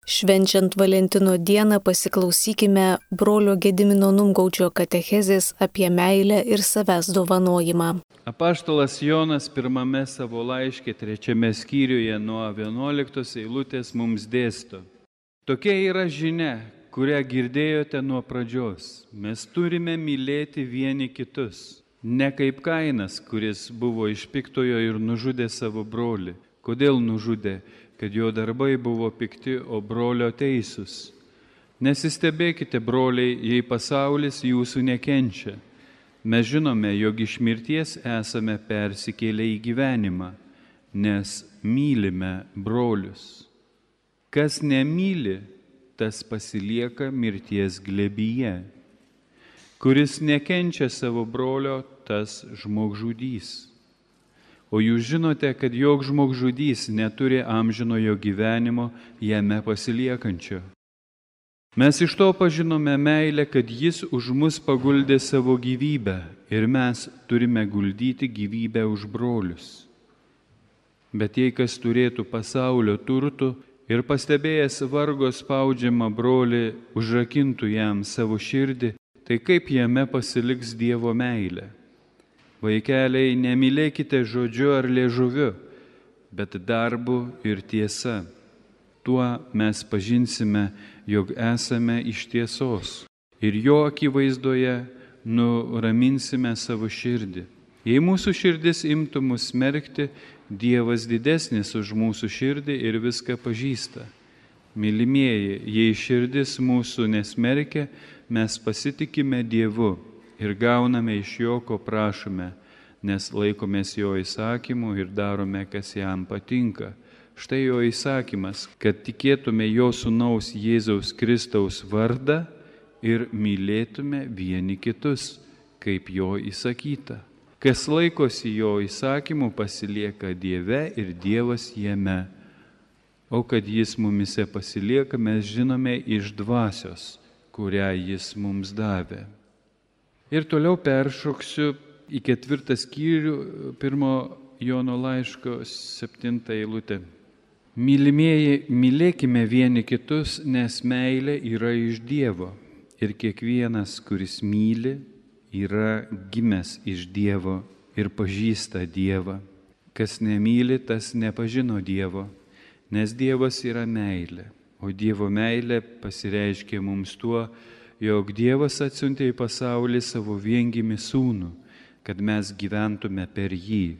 Švenčiant Valentino dieną pasiklausykime brolio Gedimino Numgaudžio katechezės apie meilę ir savęs dovanojimą. Apaštalas Jonas pirmame savo laiške 3 skyriuje nuo 11 eilutės mums dėsto. Tokia yra žinia, kurią girdėjote nuo pradžios. Mes turime mylėti vieni kitus. Ne kaip Kainas, kuris buvo iš piktojo ir nužudė savo brolį. Kodėl nužudė? Kad jo darbai buvo pikti, o brolio teisūs. Nesistebėkite, broliai, jei pasaulis jūsų nekenčia. Mes žinome, jog iš mirties esame persikėlę į gyvenimą, nes mylime brolius. Kas nemyli, tas pasilieka mirties glėbyje. Kuris nekenčia savo brolio, tas žmogžudys. O jūs žinote, kad joks žmogžudys neturi amžinojo gyvenimo jame pasiliekančio. Mes iš to pažinome meilę, kad jis už mus paguldė savo gyvybę ir mes turime guldyti gyvybę už brolius. Bet jei kas turėtų pasaulio turtų ir pastebėjęs vargo spaudžiamą brolį užrakintų jam savo širdį, tai kaip jame pasiliks Dievo meilė? Vaikeliai, nemylėkite žodžiu ar liežuviu, bet darbu ir tiesa. Tuo mes pažinsime, jog esame iš tiesos ir jo akivaizdoje nuraminsime savo širdį. Jei mūsų širdis imtų mus smerkti, Dievas didesnis už mūsų širdį ir viską pažįsta. Mylimieji, jei širdis mūsų nesmerkia, mes pasitikime Dievu ir gauname iš jo, ko prašome, nes laikomės jo įsakymų ir darome, kas jam patinka. Štai jo įsakymas, kad tikėtume jo sūnaus Jėzaus Kristaus vardą ir mylėtume vieni kitus, kaip jo įsakyta. Kas laikosi jo įsakymų, pasilieka Dieve ir Dievas jame. O kad jis mumise pasilieka, mes žinome iš dvasios, kurią jis mums davė. Ir toliau peršoksiu į 4 skyrių 1 Jono laiško 7 eilutę. Mylimieji, mylėkime vieni kitus, nes meilė yra iš Dievo. Ir kiekvienas, kuris myli, yra gimęs iš Dievo ir pažįsta Dievą. Kas nemyli, tas nepažino Dievo, nes Dievas yra meilė. O Dievo meilė pasireiškia mums tuo, jog Dievas atsiuntė į pasaulį savo viengimį sūnų, kad mes gyventume per jį.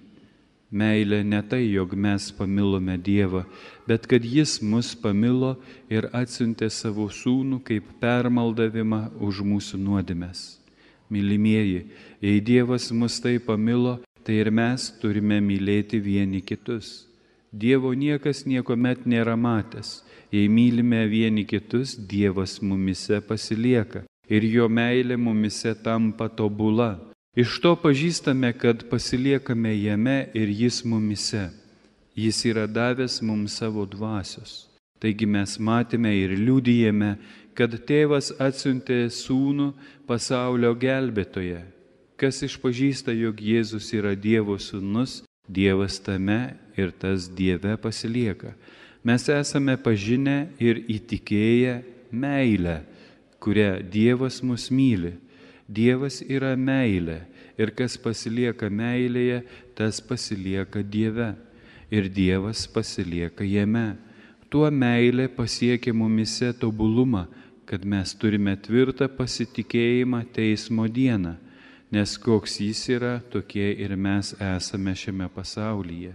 Meilė ne tai, jog mes pamilome Dievą, bet kad jis mus pamilo ir atsiuntė savo sūnų kaip permaldavimą už mūsų nuodėmes. Mylimieji, jei Dievas mus tai pamilo, tai ir mes turime mylėti vieni kitus. Dievo niekas niekuomet nėra matęs. Jei mylime vieni kitus, Dievas mumise pasilieka ir jo meilė mumise tampa tobula. Iš to pažįstame, kad pasiliekame jame ir jis mumise. Jis yra davęs mums savo dvasios. Taigi mes matėme ir liudijame, kad tėvas atsiuntė sūnų pasaulio gelbėtoje. Kas išpažįsta, jog Jėzus yra Dievo sūnus, Dievas tame ir tas Dieve pasilieka. Mes esame pažinę ir įtikėję meilę, kurią Dievas mus myli. Dievas yra meilė ir kas pasilieka meilėje, tas pasilieka Dieve ir Dievas pasilieka jame. Tuo meilė pasiekia mumise tobulumą, kad mes turime tvirtą pasitikėjimą teismo dieną, nes koks jis yra, tokie ir mes esame šiame pasaulyje.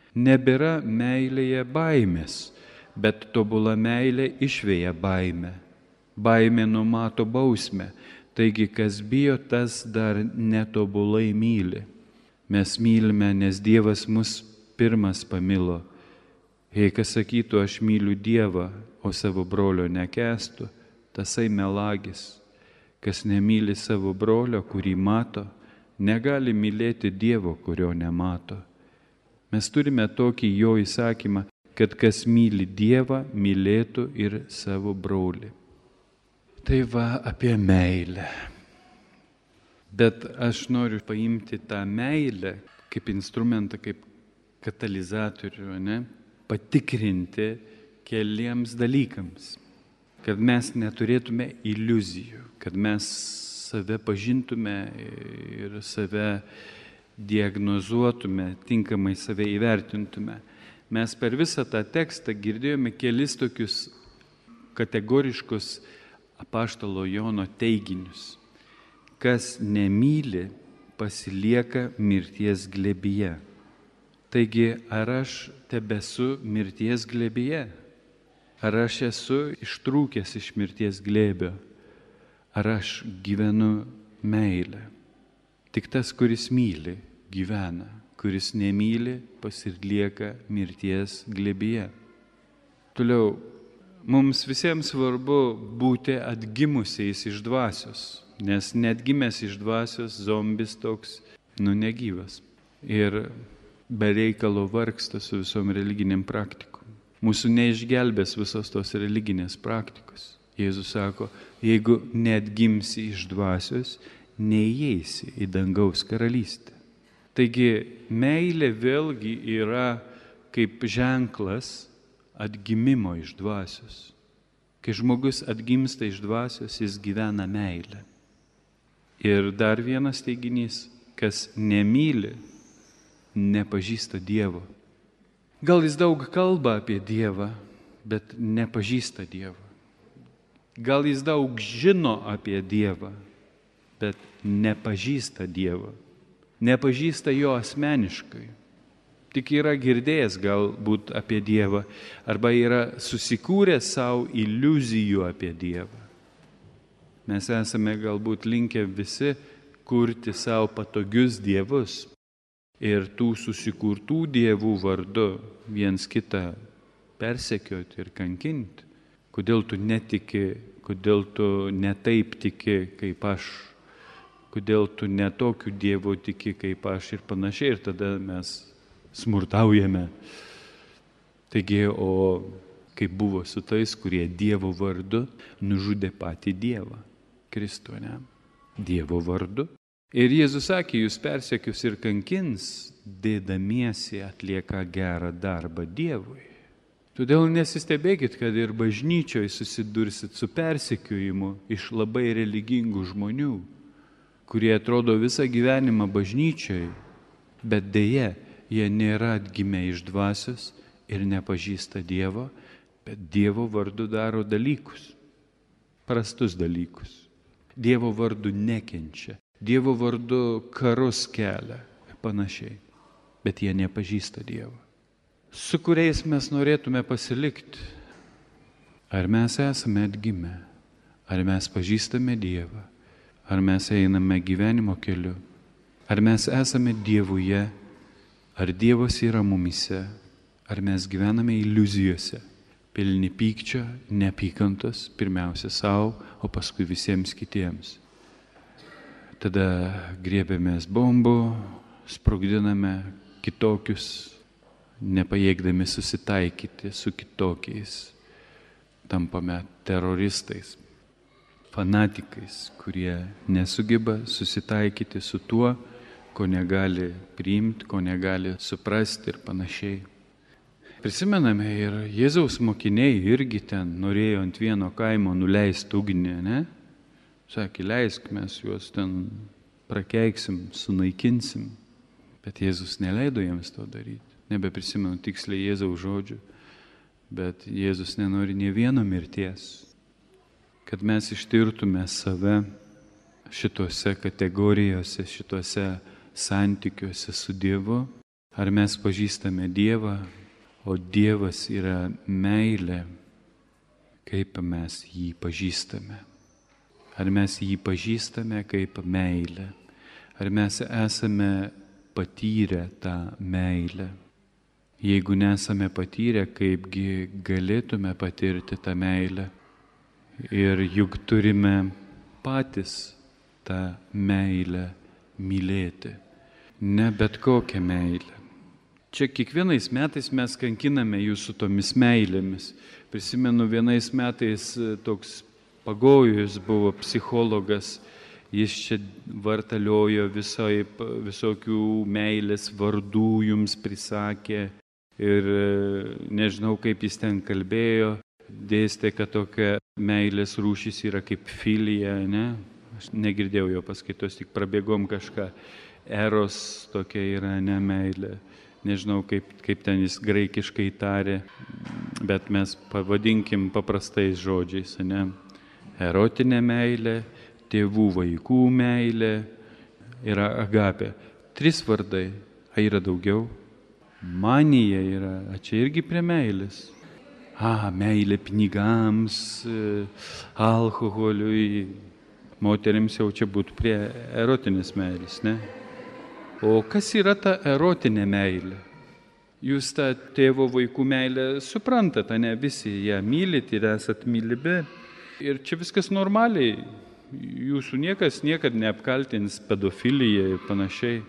Nebėra meilėje baimės, bet tobula meilė išveja baimę. Baimė numato bausmę, taigi kas bijo, tas dar netobulai myli. Mes mylime, nes Dievas mus pirmas pamilo. Jei kas sakytų, aš myliu Dievą, o savo brolio nekęstų, tasai melagis. Kas nemyli savo brolio, kurį mato, negali mylėti Dievo, kurio nemato. Mes turime tokį jo įsakymą, kad kas myli Dievą, mylėtų ir savo brolį. Tai va apie meilę. Bet aš noriu paimti tą meilę kaip instrumentą, kaip katalizatorių, patikrinti keliems dalykams, kad mes neturėtume iliuzijų, kad mes save pažintume ir save diagnozuotume, tinkamai save įvertintume. Mes per visą tą tekstą girdėjome kelis tokius kategoriškus apaštalo Jono teiginius. Kas nemyli, pasilieka mirties glėbyje. Taigi, ar aš tebesu mirties glėbyje? Ar aš esu ištrūkęs iš mirties glėbio? Ar aš gyvenu meilę? Tik tas, kuris myli, gyvena. Kuris nemyli, pasilieka mirties glėbyje. Toliau, mums visiems svarbu būti atgimusiais iš dvasios, nes neatgimęs iš dvasios zombis toks, negyvas. Ir be reikalo vargsta su visom religiniam praktikom. Mūsų neišgelbės visos tos religinės praktikos. Jėzus sako, jeigu neatgimsi iš dvasios, neįeisi į dangaus karalystę. Taigi meilė vėlgi yra kaip ženklas atgimimo iš dvasios. Kai žmogus atgimsta iš dvasios, jis gyvena meilę. Ir dar vienas teiginys, kas nemyli, nepažįsta Dievo. Gal jis daug kalba apie Dievą, bet nepažįsta Dievo. Gal jis daug žino apie Dievą, bet nepažįsta Dievo. Nepažįsta jo asmeniškai. Tik yra girdėjęs galbūt apie Dievą, arba yra susikūręs savo iliuzijų apie Dievą. Mes esame galbūt linkę visi kurti savo patogius dievus ir tų susikurtų dievų vardu viens kitą persekioti ir kankinti. Kodėl tu netiki, kodėl tu netaip tiki kaip aš, kodėl tu netokiu dievu tiki kaip aš ir panašiai. Ir tada mes smurtaujame. Taigi, o kaip buvo su tais, kurie Dievo vardu nužudė patį Dievą, Kristų, ne? Dievo vardu. Ir Jėzus sakė, jūs persekius ir kankins, dėdamiesi atlieka gerą darbą Dievui. Todėl nesistebėkit, kad ir bažnyčioje susidursit su persekiojimu iš labai religingų žmonių, kurie atrodo visą gyvenimą bažnyčioje, bet deja, jie nėra atgimę iš dvasios ir nepažįsta Dievo, bet Dievo vardu daro dalykus, prastus dalykus. Dievo vardu nekenčia, Dievo vardu karus kelia ir panašiai, bet jie nepažįsta Dievo. Su kuriais mes norėtume pasilikti? Ar mes esame atgimę? Ar mes pažįstame Dievą? Ar mes einame gyvenimo keliu? Ar mes esame Dievuje? Ar Dievas yra mumise? Ar mes gyvename iliuzijose, pilni pykčio, neapykantos, pirmiausia savo, o paskui visiems kitiems? Tada griebiamės bombų, sprogdiname kitokius, nepajėgdami susitaikyti su kitokiais. Tampame teroristais, fanatikais, kurie nesugeba susitaikyti su tuo, ko negali priimti, ko negali suprasti ir panašiai. Prisimename, ir Jėzaus mokiniai irgi ten norėjo ant vieno kaimo nuleisti ugnį, ne? Sakė, leisk, mes juos ten prakeiksim, sunaikinsim. Bet Jėzus neleido jiems to daryti. Nebeprisimenu tiksliai Jėzaus žodžių, bet Jėzus nenori nė vieno mirties. Kad mes ištirtume save šituose kategorijose, šituose santykiuose su Dievu, ar mes pažįstame Dievą, o Dievas yra meilė, kaip mes jį pažįstame. Ar mes jį pažįstame kaip meilę, ar mes esame patyrę tą meilę. Jeigu nesame patyrę, kaipgi galėtume patirti tą meilę. Ir juk turime patys tą meilę mylėti, ne bet kokią meilę. Čia kiekvienais metais mes kankiname jūsų tomis meilėmis. Prisimenu, vienais metais toks Pagojus buvo psichologas, jis čia vartaliojo visokių meilės vardų jums prisakė Ir nežinau, kaip jis ten kalbėjo, dėstė, kad tokia meilės rūšis yra kaip filija, ne? Aš negirdėjau jo paskaitos, tik prabėgom kažką. Eros tokia yra ne meilė. Nežinau, kaip ten jis graikiškai tarė, bet mes pavadinkim paprastais žodžiais, ne? Erotinė meilė, tėvų vaikų meilė yra agapė. 3 vardai, yra daugiau. Manija yra, čia irgi prie meilės. Meilė pinigams, alkoholiui. Moterims jau čia būtų prie erotinės meilės, ne? O kas yra ta erotinė meilė? Jūs tą tėvo vaikų meilę suprantate, ne? Visi ją mylit ir esat mylimi. Ir čia viskas normaliai. Jūsų niekas niekad neapkaltins pedofiliją ir panašiai.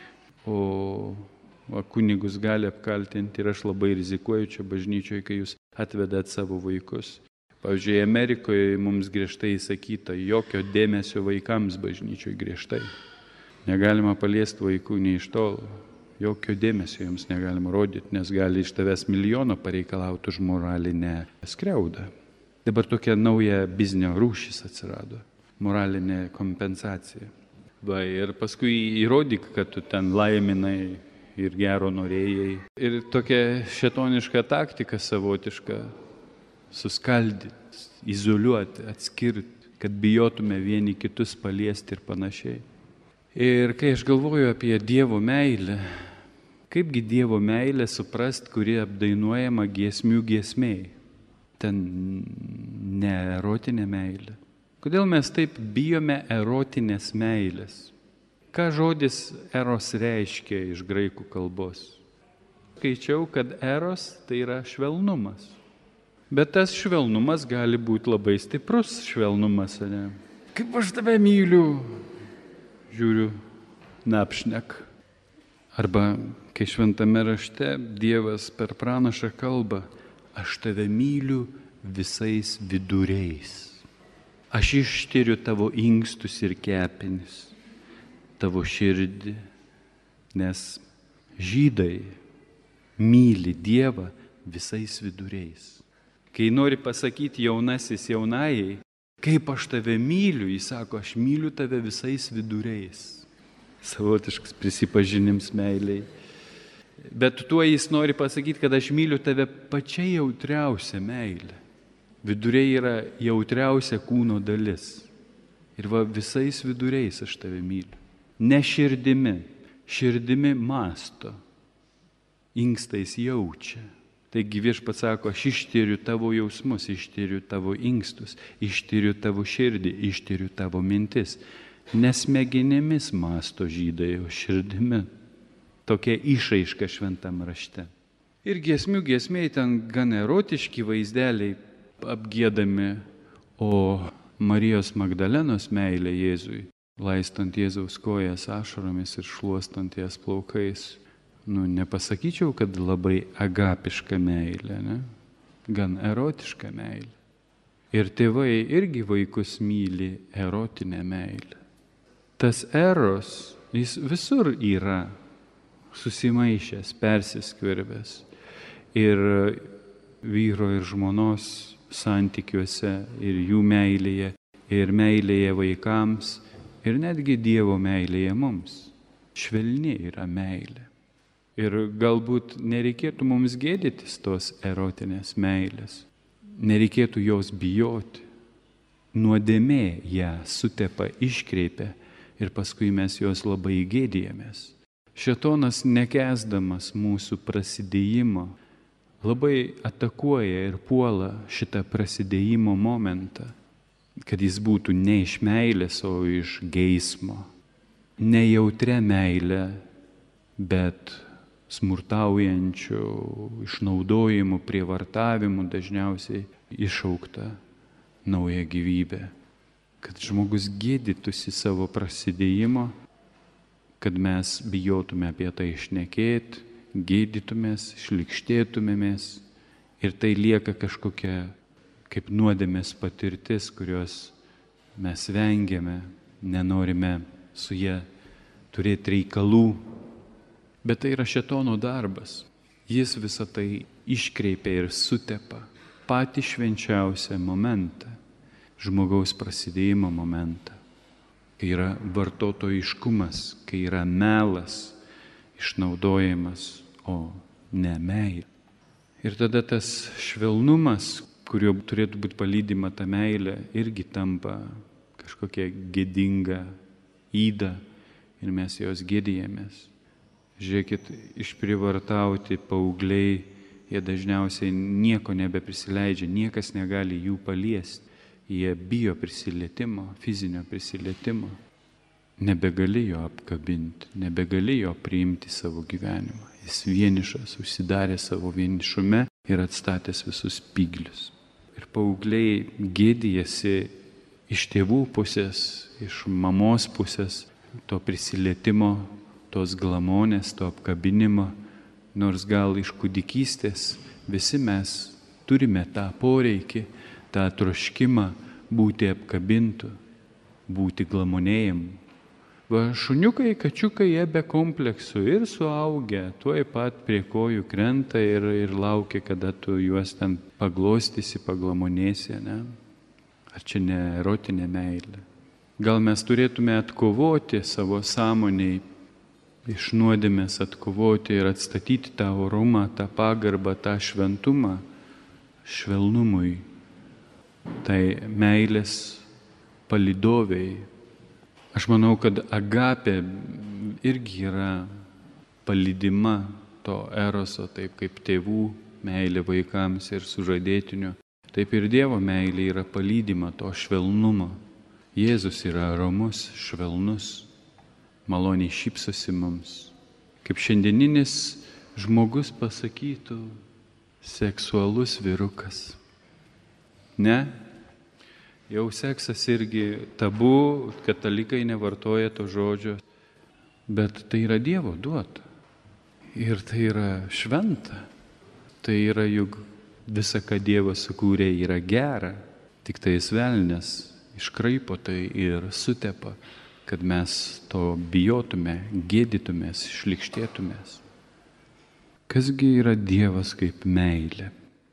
O kunigus gali apkaltinti ir aš labai rizikuoju čia bažnyčioje, kai jūs atvedat savo vaikus. Pavyzdžiui, Amerikoje mums griežtai įsakyta, jokio dėmesio vaikams bažnyčioje griežtai. Negalima paliesti vaikų nei iš tolo. Jokio dėmesio jiems negalima rodyti, nes gali iš tavęs milijono pareikalauti už moralinę skriaudą. Dabar tokia nauja biznio rūšis atsirado. Moralinė kompensacija. Ir paskui įrodyk, kad tu ten laiminai ir gero norėjai. Ir tokia šėtoniška taktika savotiška suskaldyti, izoliuoti, atskirti, kad bijotume vieni kitus paliesti ir panašiai. Ir kai aš galvoju apie Dievo meilę, kaipgi Dievo meilę suprast, kuri apdainuojama giesmių giesmėj? Ten ne erotinė meilė. Kodėl mes taip bijome erotinės meilės? Ką žodis eros reiškia iš graikų kalbos? Skaičiau, kad eros tai yra švelnumas. Bet tas švelnumas gali būti labai stiprus švelnumas, ne? Kaip aš tave myliu, žiūriu, napšnek. Arba, kai šventame rašte Dievas per pranašą kalba, aš tave myliu visais viduriais. Aš ištiriu tavo inkstus ir kepenis, tavo širdį, nes žydai myli Dievą visais viduriais. Kai nori pasakyti jaunasis jaunajai, kaip aš tave myliu, jis sako, aš myliu tave visais viduriais. Savotiškas prisipažinims meiliai. Bet tuo jis nori pasakyti, kad aš myliu tave pačia jautriausia meilė. Viduriai yra jautriausia kūno dalis. Ir visais viduriais aš tave myliu. Ne širdimi. Širdimi mąsto. Inkstais jaučia. Taigi Viešpats sako, aš ištiriu tavo jausmus, ištiriu tavo inkstus, ištiriu tavo širdį, ištiriu tavo mintis. Nesmegenimis mąsto žydai, o širdimi. Tokia išraiška šventam rašte. Ir giesmių giesmėj ten gan erotiški vaizdeliai apgiedami, o Marijos Magdalenos meilė Jėzui, laistant Jėzaus kojas ašaromis ir šluostant jas plaukais, nepasakyčiau, kad labai agapiška meilė, ne? Gan erotiška meilė. Ir tėvai irgi vaikus myli erotinę meilę. Tas eros, jis visur yra susimaišęs, persiskverbęs. Ir vyro ir žmonos santykiuose, ir jų meilėje, ir meilėje vaikams, ir netgi Dievo meilėje mums. Švelni yra meilė. Ir galbūt nereikėtų mums gėdytis tos erotinės meilės. Nereikėtų jos bijoti. Nuodėmė ją sutepa, iškreipia ir paskui mes jos labai gėdijamės. Šėtonas, nekęsdamas mūsų prasidėjimo, labai atakuoja ir puola šitą prasidėjimo momentą, kad jis būtų ne iš meilės, o iš geismo. Ne jautria meilė, bet smurtaujančių, išnaudojimų, prievartavimų dažniausiai iššaukta nauja gyvybė. Kad žmogus gėdytųsi savo prasidėjimo, kad mes bijotume apie tai šnekėti, gėdytumės, šlikštėtumėmės ir tai lieka kažkokia kaip nuodėmės patirtis, kurios mes vengiame, nenorime su ja turėti reikalų. Bet tai yra šėtono darbas. Jis visą tai iškreipia ir sutepa patį švenčiausią momentą, žmogaus prasidėjimo momentą, kai yra vartotojiškumas, kai yra melas, išnaudojimas, o ne meilė. Ir tada tas švelnumas, kuriuo turėtų būti palydima ta meilė, irgi tampa kažkokia gėdinga yda ir mes jos gėdijamės. Žiūrėkit, išprivartauti paaugliai, jie dažniausiai nieko nebeprisileidžia, niekas negali jų paliesti. Jie bijo prisilietimo, fizinio prisilietimo. Nebegali jo apkabinti, nebegali jo priimti savo gyvenimą. Jis vienišas, užsidarė savo vienišume ir atstatęs visus spyglius. Ir paaugliai gėdijasi iš tėvų pusės, iš mamos pusės, to prisilietimo, tos glamonės, to apkabinimo, nors gal iš kūdikystės visi mes turime tą poreikį, tą troškimą būti apkabintų, būti glamonėjimu. Va, šuniukai, kačiukai, jie be kompleksų ir suaugę, tuoj pat prie kojų krenta ir laukia, kada tu juos ten paglostysi, paglamonėsi, ne? Ar čia ne erotinė meilė? Gal mes turėtume atkovoti savo sąmoniai, iš nuodėmės atkovoti ir atstatyti tą orumą, tą pagarbą, tą šventumą, švelnumui, tai meilės palydoviai. Aš manau, kad agapė irgi yra palydima to eroso, taip kaip tėvų meilė vaikams ir sužadėtinių. Taip ir Dievo meilė yra palydima to švelnumo. Jėzus yra romus, švelnus, maloniai šypsosi mums. Kaip šiandieninis žmogus pasakytų, seksualus vyrukas. Ne? Jau seksas irgi tabu, katalikai nevartoja to žodžio, bet tai yra Dievo duota. Ir tai yra šventa. Tai yra juk visa, ką Dievas sukūrė, yra gera. Tik tai velnias iškraipo tai ir sutepa, kad mes to bijotume, gėdytumės, šlikštėtumės. Kasgi yra Dievas kaip meilė?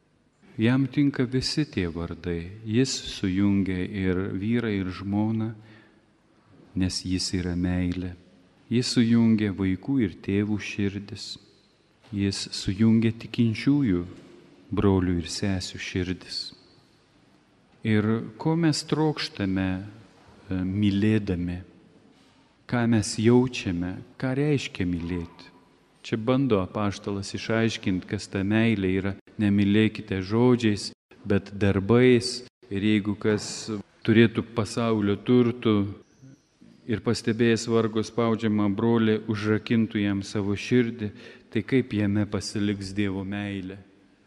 Jam tinka visi tie vardai. Jis sujungia ir vyrą, ir žmoną, nes jis yra meilė. Jis sujungia vaikų ir tėvų širdis. Jis sujungia tikinčiųjų brolių ir sesių širdis. Ir ko mes trokštame mylėdami, ką mes jaučiame, ką reiškia mylėti. Čia bando apaštalas išaiškinti, kas ta meilė yra. Nemylėkite žodžiais, bet darbais. Ir jeigu kas turėtų pasaulio turtų ir pastebėjęs vargo spaudžiamą brolį, užrakintų jam savo širdį, tai kaip jame pasiliks Dievo meilė.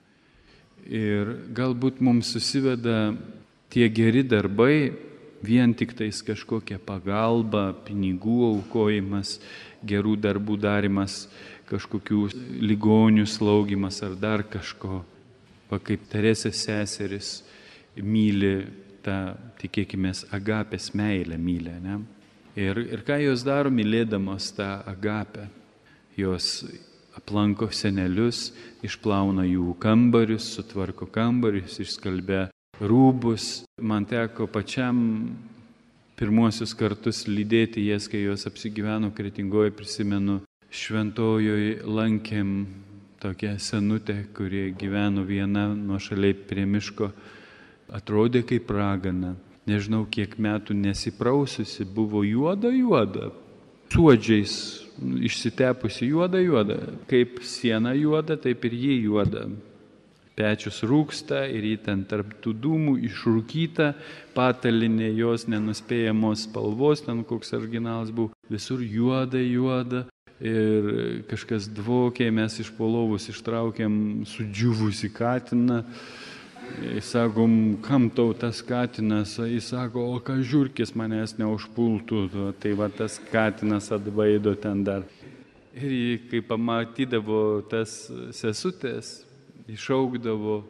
Ir galbūt mums susiveda tie geri darbai, vien tik tais kažkokia pagalba, pinigų aukojimas, gerų darbų darimas, kažkokių ligonių slaugimas ar dar kažko. Va kaip Teresės seseris myli tą, tikėkimės, agapės meilę myli, ne? Ir ką jos daro mylėdamos tą agapę? Jos aplanko senelius, išplauna jų kambarius, sutvarko kambarius, išskalbia rūbus. Man teko pačiam pirmuosius kartus lydėti jas, kai jos apsigyveno Kretingoje, prisimenu, Šventojoj lankėm tokią senutę, kuri gyveno viena nuošaliai prie miško, atrodė kaip ragana. Nežinau, kiek metų nesipraususi, buvo juoda, suodžiais išsitepusi juoda. Kaip siena juoda, taip ir ji juoda. Pečius rūksta ir ji ten tarp tų dūmų išrūkyta, patalinė jos nenuspėjamos spalvos, ten koks originalas buvo, visur juoda. Ir kažkas dvokė, mes iš po lovos ištraukėm sudžiūvusi katiną. Sakom, kam tau tas katinas? Jis sako, o ką žiurkės manęs neužpultų. Tai va tas katinas atbaido ten dar. Ir jį, kai pamatydavo tas sesutės, išaukdavo,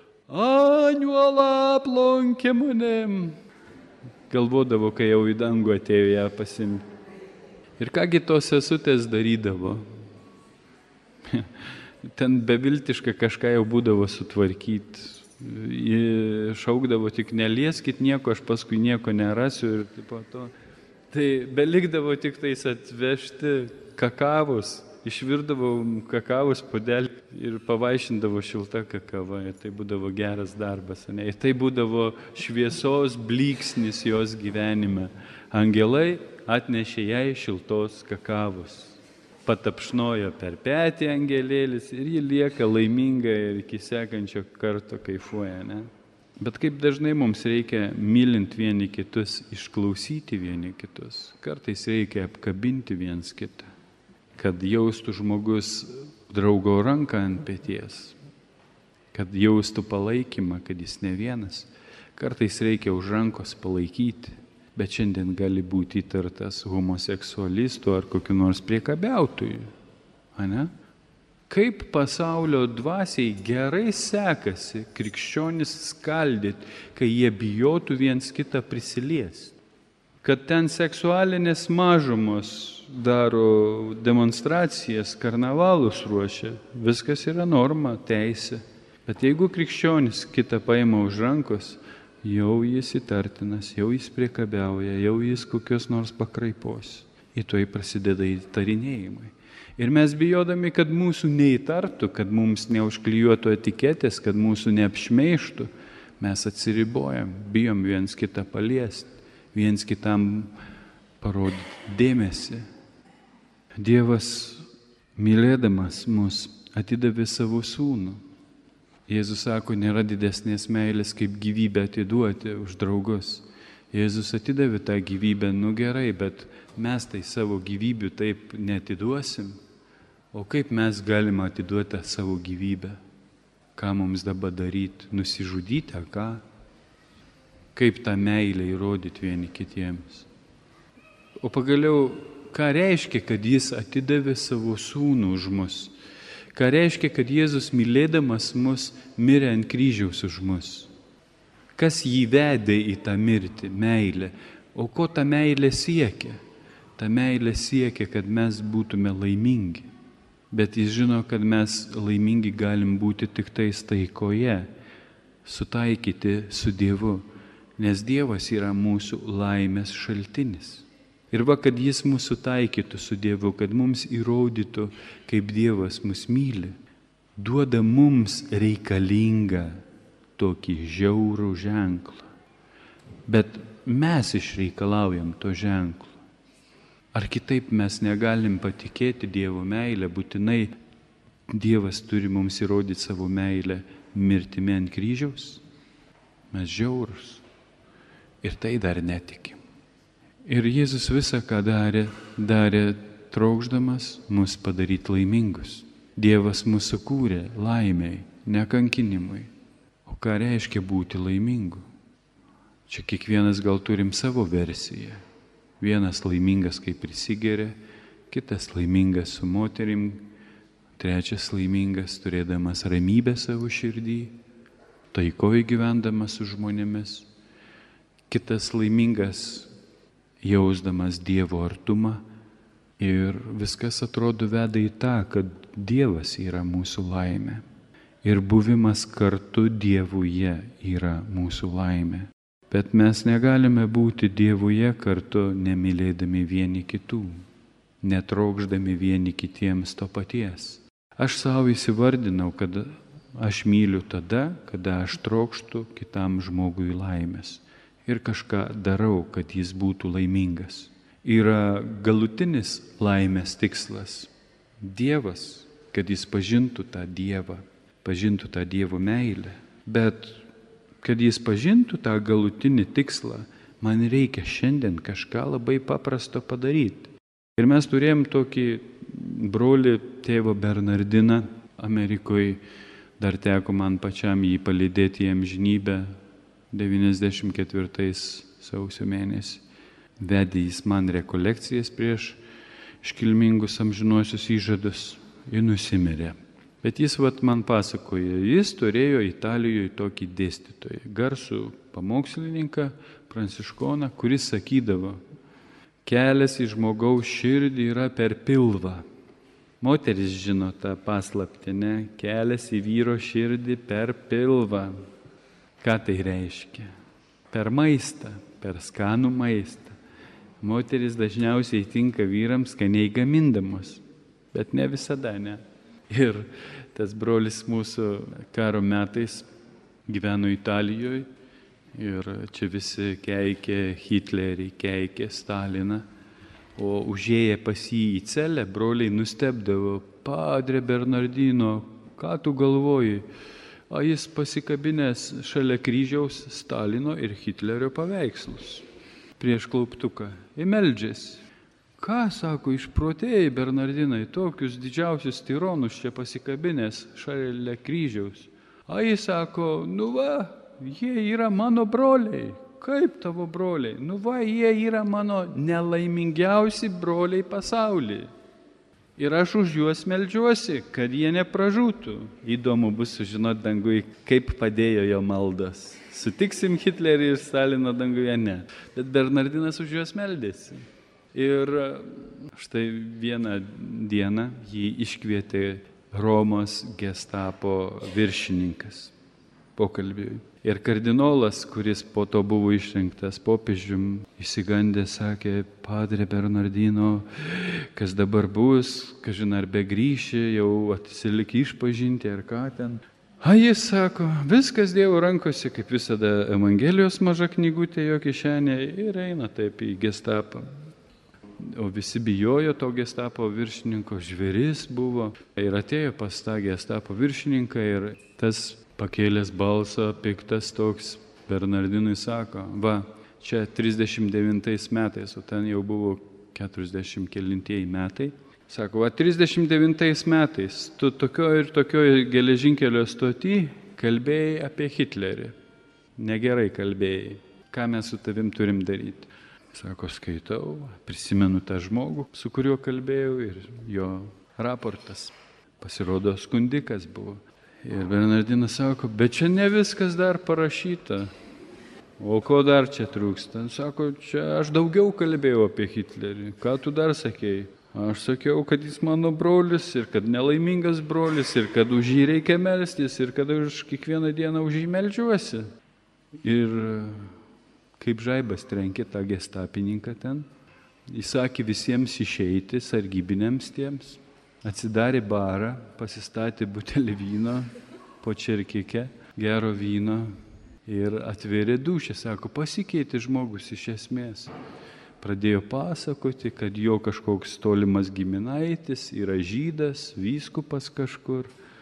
Aniuola aplankė manem. Galvodavo, kai jau į dangų atėjo ją pasimti. Ir kągi tos sesutės darydavo? ten beviltiška kažką jau būdavo sutvarkyti. Šaukdavo tik nelieskit nieko, aš paskui nieko nerasiu ir tipo to. Tai belikdavo tik tais atvežti kakavos. Išvirdavau kakavos puodelį ir pavaišindavo šilta kakava. Ir tai būdavo geras darbas. Ne? Ir tai būdavo šviesos blyksnis jos gyvenime. Angelai atnešė jai šiltos kakavos. Patapšnojo per petį angelėlis ir ji lieka laiminga ir iki sekančio karto kaifuoja. Ne? Bet kaip dažnai mums reikia mylint vieni kitus, išklausyti vieni kitus. Kartais reikia apkabinti viens kitą, kad jaustų žmogus draugo ranką ant peties, kad jaustų palaikymą, kad jis ne vienas. Kartais reikia už rankos palaikyti, bet šiandien gali būti įtartas homoseksualistų ar kokiu nors priekabiautojų. Ane? Kaip pasaulio dvasiai gerai sekasi krikščionis skaldyti, kai jie bijotų viens kitą prisiliesti. Kad ten seksualinės mažumos daro demonstracijas, karnavalus ruošia, viskas yra norma, teisė. Bet jeigu krikščionis kitą paima už rankos, jau jis įtartinas, jau jis priekabiauja, jau jis kokios nors pakraipos. Ir tuoj prasideda įtarinėjimai. Ir mes bijodami, kad mūsų neįtartų, kad mums neužklijuotų etiketės, kad mūsų neapšmeištų, mes atsiribojam, bijom viens kitą paliesti, viens kitam parodyti dėmesį. Dievas, mylėdamas mus, atidavė savo sūnų. Jėzus sako, nėra didesnės meilės, kaip gyvybę atiduoti už draugus. Jėzus atidavė tą gyvybę, gerai, bet mes tai savo gyvybių taip neatiduosim. O kaip mes galime atiduoti savo gyvybę? Ką mums dabar daryti? Nusižudyti, ar ką? Kaip tą meilę įrodyti vieni kitiems? O pagaliau, ką reiškia, kad jis atidavė savo sūnų už mus? Ką reiškia, kad Jėzus mylėdamas mus mirė ant kryžiaus už mus? Kas jį vedė į tą mirtį? Meilę. O ko ta meilė siekia? Ta meilė siekia, kad mes būtume laimingi. Bet jis žino, kad mes laimingi galim būti tik tais taikoje, sutaikyti su Dievu, nes Dievas yra mūsų laimės šaltinis. Ir kad jis mūsų taikytų su Dievu, kad mums įrodytų, kaip Dievas mus myli, duoda mums reikalingą tokį žiaurų ženklą. Bet mes išreikalaujam to ženklo. Ar kitaip mes negalim patikėti Dievo meilę, būtinai Dievas turi mums įrodyti savo meilę mirtimi ant kryžiaus? Mes žiaurus. Ir tai dar netikim. Ir Jėzus visą, ką darė trokšdamas mus padaryti laimingus. Dievas mus sukūrė laimiai, ne kankinimui. O ką reiškia būti laimingu? Čia kiekvienas gal turim savo versiją. Vienas laimingas, kai prisigeria, kitas laimingas su moterim, trečias laimingas turėdamas ramybę savo širdį, taikoje gyvendamas su žmonėmis, kitas laimingas jausdamas Dievo artumą ir viskas atrodo veda į tą, kad Dievas yra mūsų laimė ir buvimas kartu Dievuje yra mūsų laimė. Bet mes negalime būti Dievuje kartu nemylėdami vieni kitų, netrokšdami vieni kitiems to paties. Aš savo įsivardinau, kad aš myliu tada, kada aš trokštu kitam žmogui laimės ir kažką darau, kad jis būtų laimingas. Yra galutinis laimės tikslas – Dievas, kad jis pažintų tą Dievą, pažintų tą Dievo meilę, bet kad jis pažintų tą galutinį tikslą, man reikia šiandien kažką labai paprasto padaryti. Ir mes turėjom tokį brolį, tėvą Bernardiną Amerikoje, dar teko man pačiam jį palydėti į amžinybę 94 sausio mėnesį. Vedė jis man rekolekcijas prieš iškilmingus amžinuosius įžadus ir nusimirė. Bet jis man pasakoja, jis turėjo Italijoje tokį dėstytoją, garsų pamokslininką, pranciškoną, kuris sakydavo, kelias į žmogaus širdį yra per pilvą. Moteris žino tą paslaptį, ne? Kelias į vyro širdį per pilvą. Ką tai reiškia? Per maistą, per skanų maistą. Moteris dažniausiai tinka vyrams skaniai gamindamos, bet ne visada, ne? Ir tas brolis mūsų karo metais gyveno Italijoje ir čia visi keikė Hitlerį, keikė Staliną. O užėję pas jį į celę, broliai nustebdavo: Padre Bernardino, ką tu galvoji? O jis pasikabinęs šalia kryžiaus Stalino ir Hitlerio paveikslus prieš klauptuką ir meldžiasi. Ką, sako, išprotėjai, Bernardinai, tokius didžiausius tironus čia pasikabinęs šalia kryžiaus? O jis sako: nu va, jie yra mano broliai. Kaip tavo broliai? Nu va, jie yra mano nelaimingiausi broliai pasaulyje. Ir aš už juos meldžiuosi, kad jie nepražūtų. Įdomu bus sužinoti dangui, kaip padėjo jo maldas. Sutiksim Hitlerį ir Staliną danguje, ne. Bet Bernardinas už juos meldėsi. Ir štai vieną dieną jį iškvietė Romos gestapo viršininkas pokalbiui. Ir kardinolas, kuris po to buvo išrinktas popiežium, išsigandęs sakė: Padre Bernardino, kas dabar bus, kažin ar begrįši, jau atsilik išpažinti ar ką ten. A jis sako: viskas Dievo rankose, kaip visada Evangelijos maža knygutė jo kišenėje, ir eina taip į gestapą. O visi bijojo to gestapo viršininko, žvėris buvo. Ir atėjo pas tą gestapo viršininką ir tas pakėlęs balsą, piktas toks, Bernardinui sako: va, čia 39 metais, o ten jau buvo 40 kelintieji metai. Sako: va, 39 metais tu tokioje ir tokioje geležinkelio stoty kalbėjai apie Hitlerį. Negerai kalbėjai. Ką mes su tavim turim daryti? Sako: skaitau, prisimenu tą žmogų, su kuriuo kalbėjau, ir jo raportas. Pasirodo, skundikas buvo. Ir Bernardinas sako: bet čia ne viskas dar parašyta. O ko dar čia trūksta? Sako: čia aš daugiau kalbėjau apie Hitlerį. Ką tu dar sakėjai? Aš sakiau, kad jis mano brolis ir kad nelaimingas brolis ir kad už jį reikia melstis ir kad aš kiekvieną dieną už jį meldžiuosi. Ir kaip žaibas trenkė tą gestapininką ten, įsakė visiems išeiti, sargybiniams tiems. Atsidarė barą, pasistatė butelį vyno po čerkikę, gero vyno ir atvėrė dušę. Sako: pasikeitė žmogus iš esmės. Pradėjo pasakoti, kad jo kažkoks tolimas giminaitis yra žydas, vyskupas kažkur.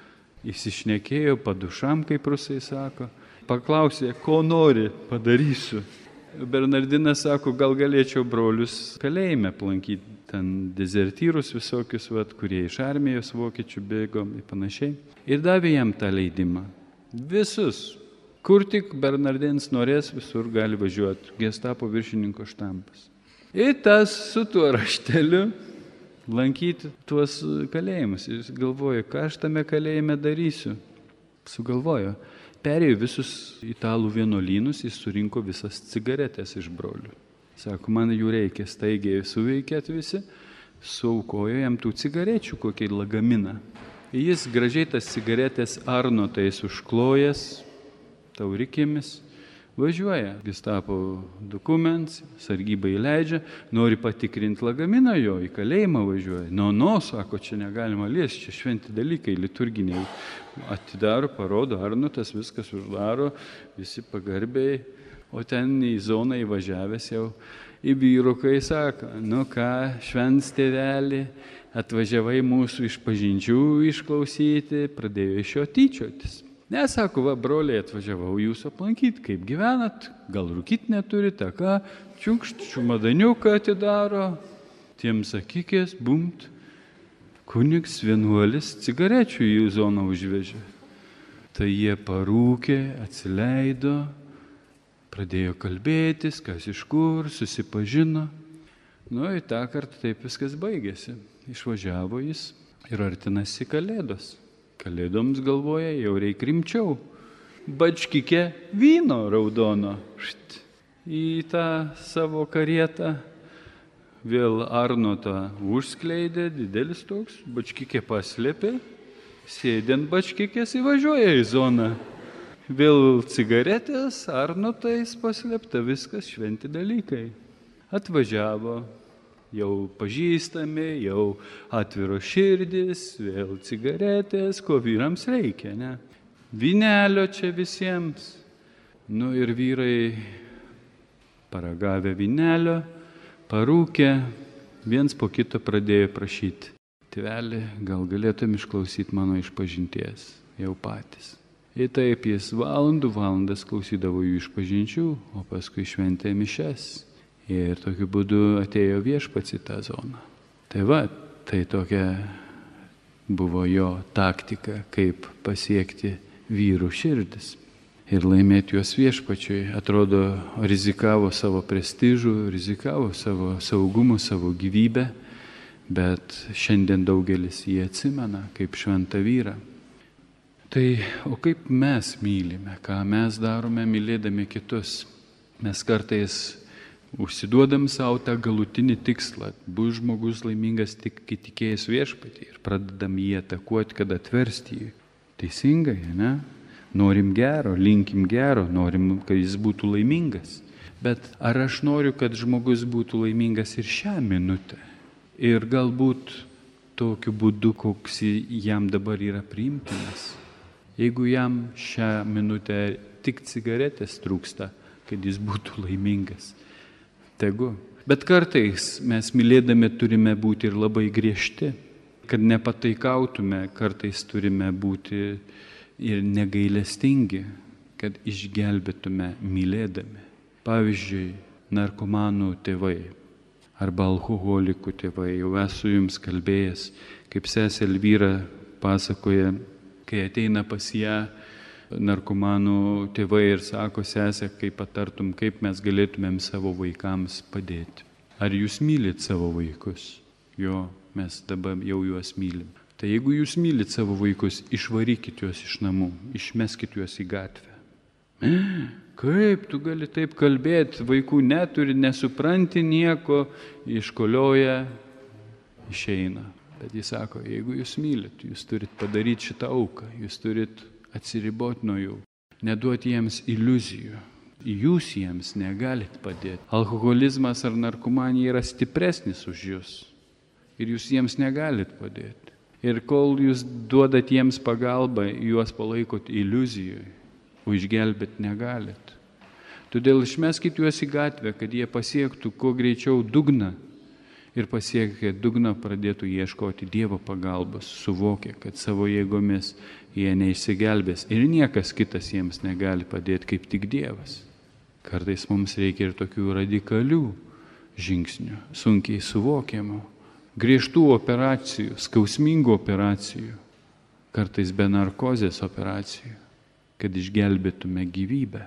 Įsišnekėjo padušam, kaip rusai sako. Paklausė: ko nori, padarysiu. Bernardinas sako: gal galėčiau brolius kalėjime aplankyti, ten dezertyrus visokius, kurie iš armijos vokiečių bėgo ir panašiai. Ir davė jam tą leidimą. Visus, kur tik Bernardinas norės, visur gali važiuoti. Gestapo viršininko štampas. Ir tas su tuo rašteliu lankyti tuos kalėjimus. Jis galvoja, ką aš tame kalėjime darysiu. Sugalvojo. Perėjo visus italų vienuolynus, jis surinko visas cigaretės iš brolių. Sako: man jų reikia, staigiai suveikėt visi, suaukojo jam tų cigarečių kokį lagaminą. Jis gražiai tas cigaretės arnotais užklojęs, taurikėmis, važiuoja. Gestapo dokumentas, sargyba įleidžia, nori patikrinti lagaminą jo, į kalėjimą važiuoja. Sako, čia negalima liesti, čia šventi dalykai, liturginiai. Atidaro, parodo arnotas, viskas uždaro, visi pagarbiai. O ten į zoną įvažiavęs jau į vyrukai sako: nu ką, švents tėvelį, atvažiavai mūsų išpažinčių išklausyti, pradėjo iš jo tyčiotis. Ne, sako, va, broliai, atvažiavau jūsų aplankyti, kaip gyvenat, gal rūkit neturite, ką, čiunkšt, čumadaniuką atidaro, tiems akikės, bumt, kunigs vienuolis cigarečių į zoną užvežė. Tai jie parūkė, atsileido, pradėjo kalbėtis, kas iš kur, susipažino. Ir tą kartą taip viskas baigėsi. Išvažiavo jis ir artinasi Kalėdos. Kalėdoms galvoja, jau reikia rimčiau. Bačkikė vyno raudono į tą savo karietą. vėl Arnotą užskleidė, didelis toks, bačkikė paslėpė, sėdi ant bačkikės, įvažiuoja į zoną. Vėl cigaretės, Arnotais paslėpta, viskas šventi dalykai. Atvažiavo, jau pažįstami, jau atviro širdis, vėl cigaretės, ko vyrams reikia, ne? Vynelio čia visiems. Nu ir vyrai paragavę vynelio, parūkė, viens po kito pradėjo prašyti. Tėveli, gal galėtum išklausyti mano išpažinties, jau patys. Ir taip jis valandas klausydavo jų išpažinčių, o paskui šventė mišes. Ir tokiu būdu atėjo Viešpats į tą zoną. Tai tokia buvo jo taktika, kaip pasiekti vyrų širdis. Ir laimėti juos Viešpačiui. Atrodo, rizikavo savo prestižų, rizikavo savo saugumu, savo gyvybę, bet šiandien daugelis jį atsimena kaip šventą vyrą. Tai, o kaip mes mylime, ką mes darome mylėdami kitus? Mes kartais užsiduodam savo tą galutinį tikslą, bus žmogus laimingas tik tikėjęs Viešpatį ir pradedam jį atakuoti, kad atversti jį. Teisingai, ne? Norim gero, linkim gero, norim, kad jis būtų laimingas. Bet ar aš noriu, kad žmogus būtų laimingas ir šią minutę? Ir galbūt tokiu būdu, koks jam dabar yra priimtinas. Jeigu jam šią minutę tik cigaretės trūksta, kad jis būtų laimingas, tegu. Bet kartais mes mylėdami turime būti ir labai griežti, kad nepataikautume, kartais turime būti ir negailestingi, kad išgelbėtume mylėdami. Pavyzdžiui, narkomanų tėvai arba alkoholikų tėvai. Jau esu jums kalbėjęs, kaip sesė Elvyra pasakoja, kai ateina pas ją narkomanų tėvai ir sako, sesė, kaip patartum, kaip mes galėtumėm savo vaikams padėti. Ar jūs mylit savo vaikus? Jo, mes dabar jau juos mylim. Tai jeigu jūs mylit savo vaikus, išvarykit juos iš namų, išmeskit juos į gatvę. Kaip tu gali taip kalbėti, vaikų neturi, nesupranti nieko, iškolioja, išeina. Bet jis sako, jeigu jūs mylit, jūs turit padaryti šitą auką, jūs turit atsiriboti nuo jų, neduoti jiems iliuzijų. Jūs jiems negalit padėti. Alkoholizmas ar narkomanija yra stipresnis už jūs ir jūs jiems negalit padėti. Ir kol jūs duodat jiems pagalbą, juos palaikot iliuzijoj, o išgelbėti negalit. Todėl išmeskit juos į gatvę, kad jie pasiektų kuo greičiau dugną ir pasiekę dugną pradėtų ieškoti Dievo pagalbos, suvokia, kad savo jėgomis jie neišsigelbės ir niekas kitas jiems negali padėti kaip tik Dievas. Kartais mums reikia ir tokių radikalių žingsnių, sunkiai suvokiamų, griežtų operacijų, skausmingų operacijų, kartais be narkozės operacijų, kad išgelbėtume gyvybę.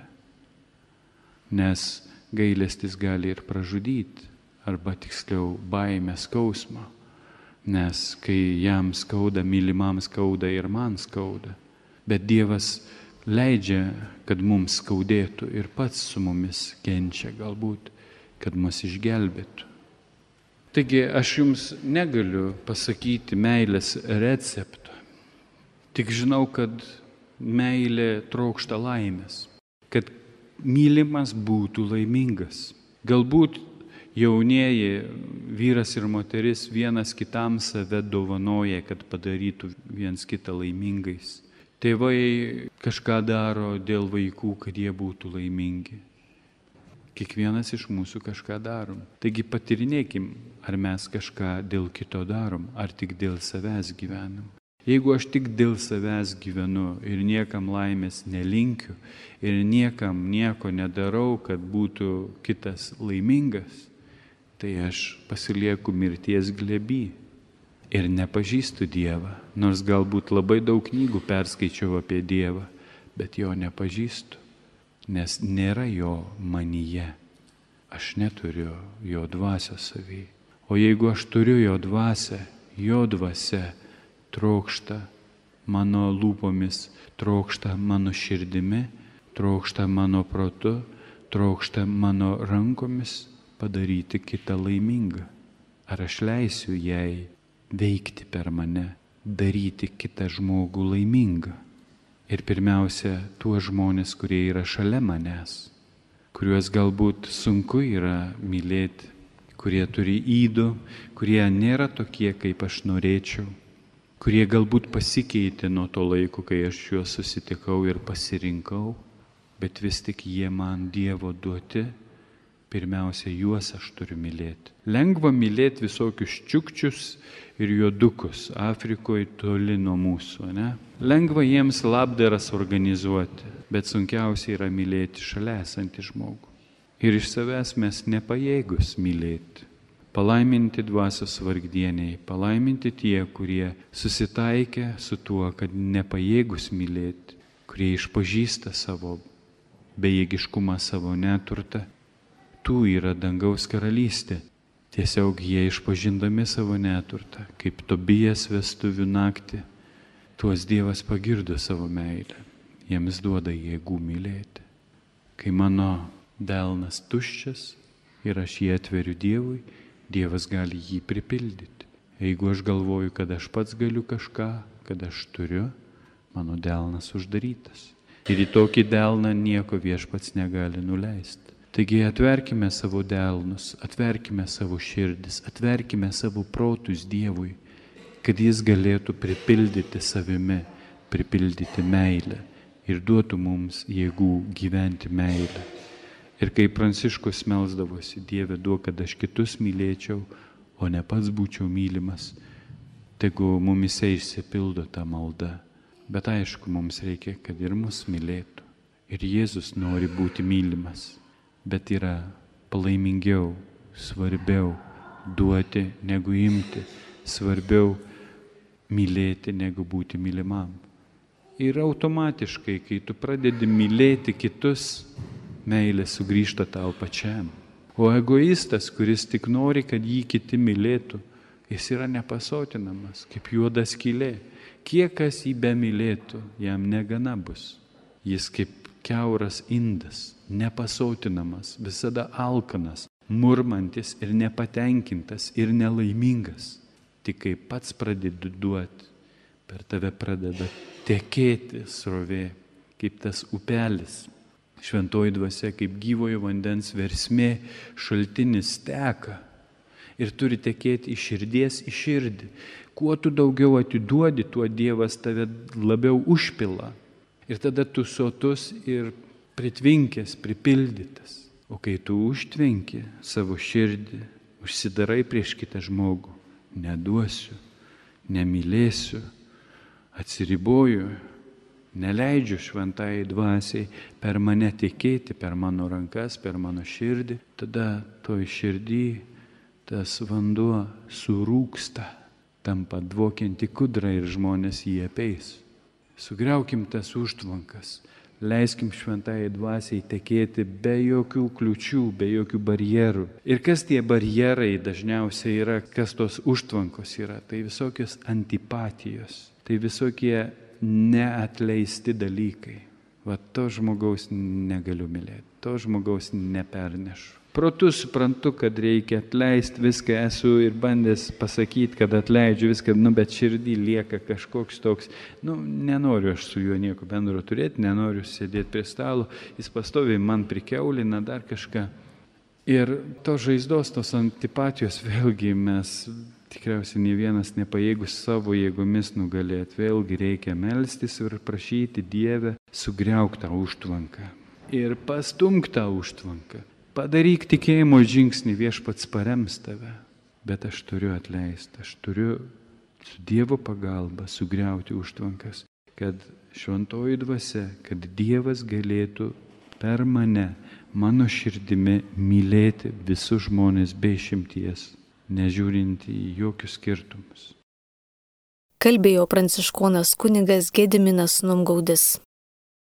Nes gailestis gali ir pražudyti, arba tiksliau baimė skausmą, nes kai jam skauda, mylimam skauda ir man skauda. Bet Dievas leidžia, kad mums skaudėtų ir pats su mumis kenčia galbūt, kad mus išgelbėtų. Taigi aš jums negaliu pasakyti meilės recepto, tik žinau, kad meilė trokšta laimės, kad mylimas būtų laimingas. Galbūt jaunieji vyras ir moteris vienas kitam save dovanoja, kad padarytų viens kitą laimingais. Tėvai kažką daro dėl vaikų, kad jie būtų laimingi. Kiekvienas iš mūsų kažką darom. Taigi patyrinėkim, ar mes kažką dėl kito darom, ar tik dėl savęs gyvenam. Jeigu aš tik dėl savęs gyvenu ir niekam laimės nelinkiu ir niekam nieko nedarau, kad būtų kitas laimingas, tai aš pasilieku mirties glėby ir nepažįstu Dievą. Nors galbūt labai daug knygų perskaičiau apie Dievą, bet jo nepažįstu, nes nėra jo manyje. Aš neturiu jo dvasios savy. O jeigu aš turiu jo dvasią, jo dvasia trokšta mano lūpomis, trokšta mano širdimi, trokšta mano protu, trokšta mano rankomis padaryti kitą laimingą. Ar aš leisiu jai veikti per mane, daryti kitą žmogų laimingą? Ir pirmiausia, tuos žmonės, kurie yra šalia manęs, kuriuos galbūt sunku yra mylėti, kurie turi ydų, kurie nėra tokie, kaip aš norėčiau, kurie galbūt pasikeitė nuo to laiko, kai aš juos susitikau ir pasirinkau, bet vis tik jie man Dievo duoti, pirmiausia, juos aš turiu mylėti. Lengva mylėti visokius čiukčius ir juodukus Afrikoje toli nuo mūsų, ne? Lengva jiems labdaras organizuoti, bet sunkiausia yra mylėti šalia esantį žmogų. Ir iš savęs mes nepajėgus mylėti. Palaiminti dvasios vargdieniai, palaiminti tie, kurie susitaikė su tuo, kad nepajėgus mylėti, kurie išpažįsta savo bejėgiškumą, savo neturtą. Tų yra dangaus karalystė. Tiesiog jie išpažindami savo neturtą, kaip Tobijas vestuvių naktį, tuos Dievas pagirdo savo meilę. Jiems duoda jėgų mylėti. Kai mano delnas tuščias ir aš jį atveriu Dievui, Dievas gali jį pripildyti. Jeigu aš galvoju, kad aš pats galiu kažką, kad aš turiu, mano delnas uždarytas. Ir į tokį delną nieko Viešpats negali nuleisti. Taigi atverkime savo delnus, atverkime savo širdis, atverkime savo protus Dievui, kad Jis galėtų pripildyti savimi, pripildyti meilę ir duotų mums jėgų gyventi meilę. Ir kai Pranciškus melsdavosi, Dieve duok, kad aš kitus mylėčiau, o ne pats būčiau mylimas, tegu mumise išsipildo ta malda. Bet aišku, mums reikia, kad ir mus mylėtų. Ir Jėzus nori būti mylimas. Bet yra palaimingiau, svarbiau duoti negu imti, svarbiau mylėti negu būti mylimam. Ir automatiškai, kai tu pradedi mylėti kitus, meilė sugrįžta tau pačiam. O egoistas, kuris tik nori, kad jį kiti mylėtų, jis yra nepasotinamas, kaip juoda skylė. Kiek kas jį bemylėtų, jam negana bus. Jis kaip kiauras indas, nepasotinamas, visada alkanas, murmantis ir nepatenkintas ir nelaimingas. Tik kai pats pradedi duoti, per tave pradeda tekėti srovė, kaip tas upelis. Šventoji dvasia kaip gyvojo vandens versmė šaltinis teka ir turi tekėti iš širdies į širdį. Kuo tu daugiau atiduodi, tuo Dievas tave labiau užpila. Ir tada tu sotus ir pritvinkęs, pripildytas. O kai tu užtvenki savo širdį, užsidarai prieš kitą žmogų, neduosiu, nemylėsiu, atsiriboju, neleidžiu šventai dvasiai per mane tekėti, per mano rankas, per mano širdį, tada toj širdį tas vanduo surūksta, tampa dvokianti kudra ir žmonės jį apeis. Sugriaukim tas užtvankas, leiskim šventai dvasiai tekėti be jokių kliučių, be jokių barjerų. Ir kas tie barjerai dažniausiai yra, kas tos užtvankos yra? Tai visokios antipatijos, tai visokie neatleisti dalykai. Va to žmogaus negaliu mylėti, to žmogaus nepernešu. Protu suprantu, kad reikia atleisti, viską esu ir bandęs pasakyti, kad atleidžiu viską, bet širdį lieka kažkoks toks, nenoriu aš su juo nieko bendro turėti, nenoriu sėdėti prie stalo, jis pastoviai man prikiaulina dar kažką. Ir to žaizdos, tos antipatijos vėlgi mes tikriausiai nei vienas nepajėgus savo jėgomis nugalėti. Vėlgi reikia melstis ir prašyti Dievę sugriauk tą užtvanką ir pastumk tą užtvanką. Padaryk tikėjimo žingsnį, Viešpats parems tave. Bet aš turiu atleisti, aš turiu su Dievo pagalba sugriauti užtvankas, kad šventoji dvasia, kad Dievas galėtų per mane, mano širdimi mylėti visus žmonės be išimties, nežiūrint į jokius skirtumus. Kalbėjo pranciškonas kunigas Gediminas Numgaudis.